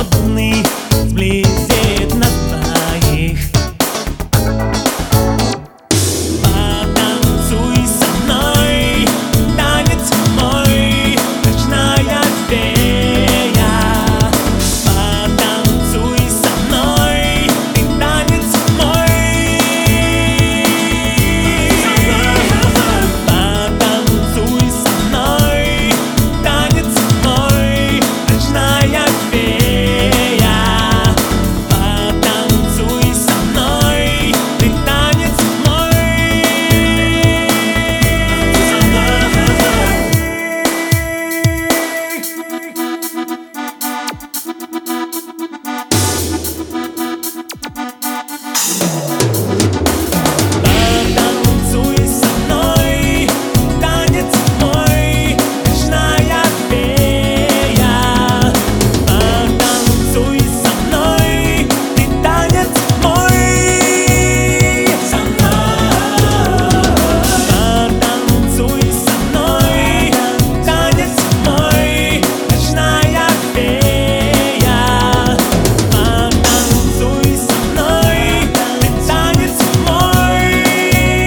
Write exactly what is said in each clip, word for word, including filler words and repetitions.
холодный сблизит нас двоих. Потанцуй со мной, танец мой, ночная фея. Потанцуй со мной, ты танец мой. Потанцуй со мной, танец мой, ночная фея. Потанцуй со мной, ты танец мой. Потанцуй со мной, танец мой, ночная фея. Потанцуй со мной, ты танец мой. Со мной. Потанцуй со мной, танец мой, ночная фея. Потанцуй со мной, ты танец мой.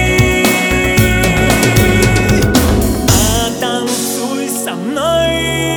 Потанцуй со мной.